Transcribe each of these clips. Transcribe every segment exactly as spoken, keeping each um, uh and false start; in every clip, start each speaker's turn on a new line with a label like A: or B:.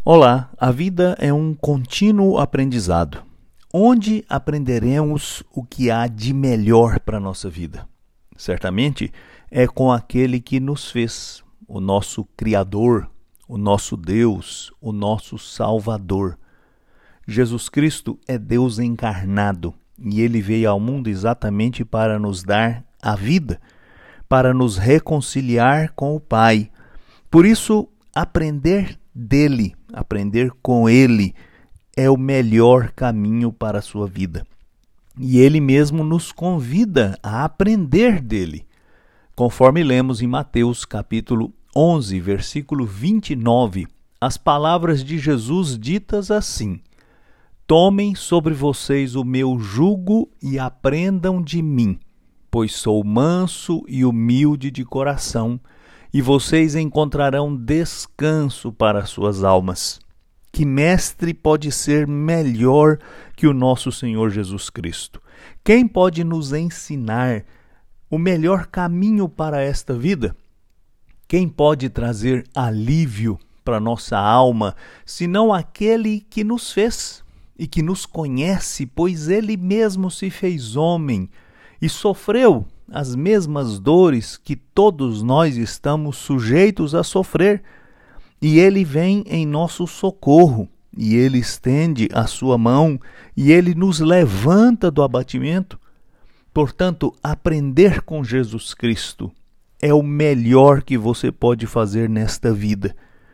A: Olá, a vida é um contínuo aprendizado. Onde aprenderemos o que há de melhor para a nossa vida? Certamente é com aquele que nos fez, o nosso Criador, o nosso Deus, o nosso Salvador. Jesus Cristo é Deus encarnado e Ele veio ao mundo exatamente para nos dar a vida, para nos reconciliar com o Pai. Por isso, aprender dele, aprender com Ele, é o melhor caminho para a sua vida. E Ele mesmo nos convida a aprender dele. Conforme lemos em Mateus capítulo onze, versículo vinte e nove, as palavras de Jesus ditas assim: Tomem sobre vocês o meu jugo e aprendam de mim, pois sou manso e humilde de coração, e vocês encontrarão descanso para suas almas. Que mestre pode ser melhor que o nosso Senhor Jesus Cristo? Quem pode nos ensinar o melhor caminho para esta vida? Quem pode trazer alívio para nossa alma, senão aquele que nos fez e que nos conhece, pois Ele mesmo se fez homem e sofreu as mesmas dores que todos nós estamos sujeitos a sofrer. E Ele vem em nosso socorro, e Ele estende a sua mão, e Ele nos levanta do abatimento. Portanto, aprender com Jesus Cristo é o melhor que você pode fazer nesta vida.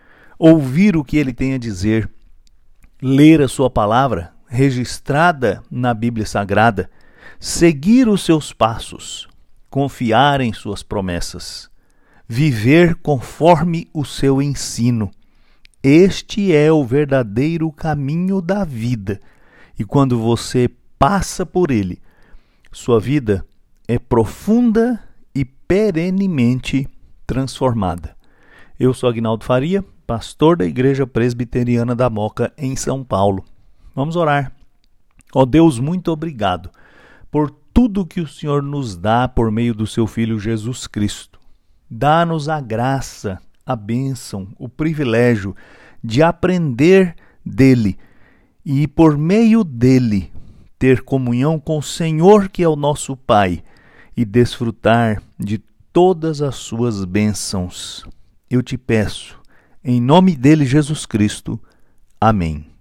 A: Ouvir o que Ele tem a dizer, ler a sua palavra, registrada na Bíblia Sagrada, seguir os seus passos, confiar em suas promessas, viver conforme o seu ensino. Este é o verdadeiro caminho da vida. E quando você passa por ele, sua vida é profunda e perenemente transformada. Eu sou Aguinaldo Faria, pastor da Igreja Presbiteriana da Moca, em São Paulo. Vamos orar. Ó Deus, muito obrigado por tudo que o Senhor nos dá por meio do seu Filho Jesus Cristo. Dá-nos a graça, a bênção, o privilégio de aprender dele e, por meio dele, ter comunhão com o Senhor, que é o nosso Pai, e desfrutar de todas as suas bênçãos. Eu te peço, em nome dele, Jesus Cristo. Amém.